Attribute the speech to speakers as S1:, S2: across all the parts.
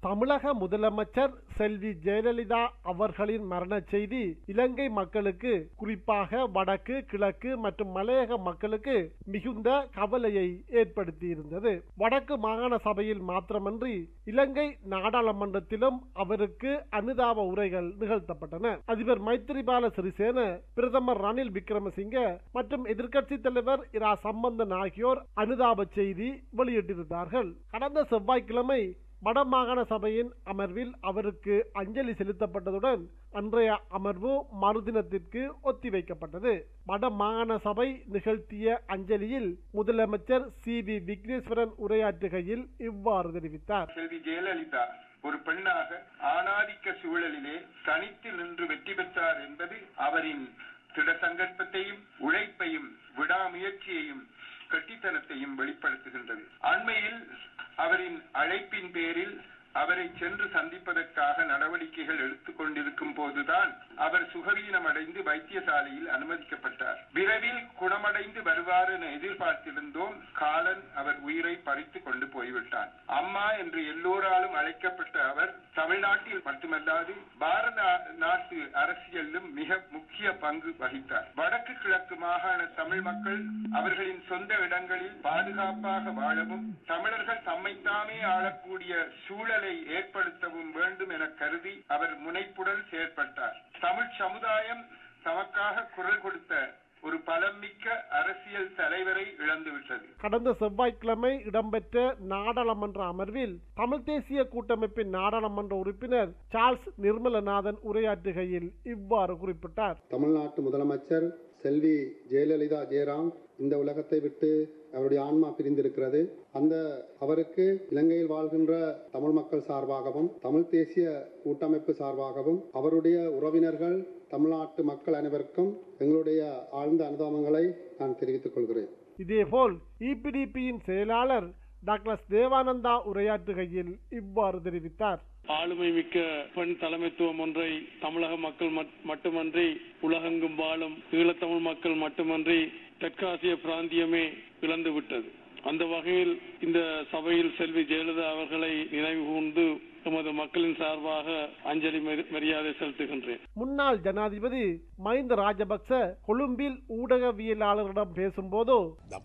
S1: தமிழக முதலமைச்சர் செல்வி ஜெயலலிதா அவர்களின் மரண செய்தி இலங்கை மக்களுக்கு, குறிப்பாக வடக்கு, கிழக்கு மற்றும் மலையக மக்களுக்கு மிகுந்த கவலையை ஏற்படுத்தியிருந்தது. வடக்கு மாகாண சபையில் மாத்திரமன்றி இலங்கை நாடாளுமன்றத்திலும் அவருக்கு அனுதாப உரைகள் நிகழ்த்தப்பட்டன. அதிபர் மைத்திரிபால சிறிசேன, பிரதமர் ரணில் விக்ரமசிங்க மற்றும் எதிர்க்கட்சி தலைவர் இரா சம்பந்தன் ஆகியோர் அனுதாப செய்தி வெளியிட்டிருந்தார்கள். கடந்த செவ்வாய்க்கிழமை வடமாகாண சபையின் அமர்வில் அவருக்கு அஞ்சலி செலுத்தப்பட்டதுடன் அன்றைய அமர்வு மறுதினத்திற்கு ஒத்திவைக்கப்பட்டது. வடமாகாண சபை நிகழ்த்திய அஞ்சலியில் முதலமைச்சர் சி.வி. விக்னேஸ்வரன் உரையாற்றுகையில் இவ்வாறு தெரிவித்தார்.
S2: செல்வி ஜெயலலிதா ஒரு பெண்ணாக ஆணாதிக்க சூழலிலே தனித்து நின்று வெற்றி பெற்றார் என்பது அவரின் திட சங்கல்பத்தையும் உழைப்பையும் விடாமுயற்சியையும் கட்டித்தனத்தையும் வெளிப்படுத்துகின்றது. அண்மையில் அவரின் அழைப்பின் பேரில் அவரை சென்று சந்திப்பதற்காக நடவடிக்கைகள் எடுத்துக் கொண்டிருக்கும் போதுதான் அவர் சுகவீனமடைந்து வைத்தியசாலையில் அனுமதிக்கப்பட்டார். விரைவில் குணமடைந்து வருவார் என எதிர்பார்த்திருந்தோம். காலன் அவர் உயிரை பறித்து கொண்டு போய்விட்டார். அம்மா என்று எல்லோராலும் அழைக்கப்பட்ட அவர் தமிழ்நாட்டில் மட்டுமல்லாது பாரத நாட்டு அரசியலிலும் மிக முக்கிய பங்கு வகித்தார். வடக்கு கிழக்கு மாகாண தமிழ் மக்கள் அவர்களின் சொந்த இடங்களில் பாதுகாப்பாக வாழவும், தமிழர்கள் தம்மைத்தாமே ஆளக்கூடிய சூழல் ஏற்படுத்தவும் வேண்டும் என கருதி அவர் முனைப்புடன் செயற்பட்டார். தமிழ் சமுதாயம் தமக்காக குரல் கொடுத்த ஒரு பலமிக்க அரசியல் தலைவரை இழந்துவிட்டது.
S1: கடந்த செவ்வாய்க்கிழமை இடம்பெற்ற நாடாளுமன்ற அமர்வில் தமிழ் தேசிய கூட்டமைப்பின் நாடாளுமன்ற உறுப்பினர் சார்ல்ஸ் நிர்மலநாதன் உரையாற்றுகையில் இவ்வாறு குறிப்பிட்டார்.
S3: தமிழ்நாட்டு முதலமைச்சர் செல்வி ஜெயலலிதா ஜெயராம் இந்த உலகத்தை விட்டு அவருடைய ஆன்மா பிரிந்திருக்கிறது. அந்த அவருக்கு இலங்கையில் வாழ்கின்ற தமிழ் மக்கள் சார்பாகவும் தமிழ் தேசிய கூட்டமைப்பு சார்பாகவும் அவருடைய உறவினர்கள் தமிழ்நாட்டு மக்கள் அனைவருக்கும் எங்களுடைய ஆழ்ந்த அனுதாபங்களை நான் தெரிவித்துக் கொள்கிறேன்.
S1: இதேபோல் இபிடிபியின் செயலாளர் டாக்டர் தேவானந்தா உரையாற்றுகையில் இவ்வாறு தெரிவித்தார்.
S4: ஆளுமை மிக்க பெண் தலைமைத்துவம் ஒன்றை தமிழக மக்கள் மட்டுமன்றி உலகெங்கும் வாழும் ஈழத்தமிழ் மக்கள் மட்டுமன்றி தெற்காசிய பிராந்தியமே இழந்துவிட்டது. அந்த வகையில் இந்த சபையில் செல்வி ஜெயலலிதா அவர்களை நினைவு கூர்ந்து எமது மக்களின் சார்பாக அஞ்சலி மரியாதை செலுத்துகின்றேன்.
S1: முன்னாள் ஜனாதிபதி மஹிந்த ராஜபக்ச கொழும்பில் ஊடகவியலாளர்களிடம் பேசும்போது,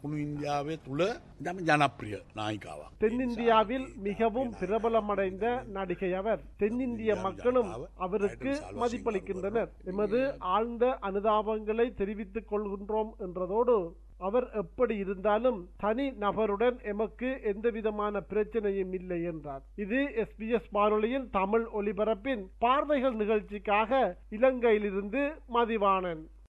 S1: தென்னிந்தியாவில் மிகவும் பிரபலமடைந்த நடிகை அவர். தென்னிந்திய மக்களும் அவருக்கு மதிப்பளிக்கின்றனர். எமது ஆழ்ந்த அனுதாபங்களை தெரிவித்துக் கொள்கின்றோம் என்றதோடு அவர் எப்படி இருந்தாலும் தனி நபருடன் எமக்கு எந்தவிதமான பிரச்சனையும் இல்லை என்றார். இது SBS வானொலியின் தமிழ் ஒலிபரப்பின் பார்வைகள் நிகழ்ச்சிக்காக இலங்கையிலிருந்து மதிவாணன்.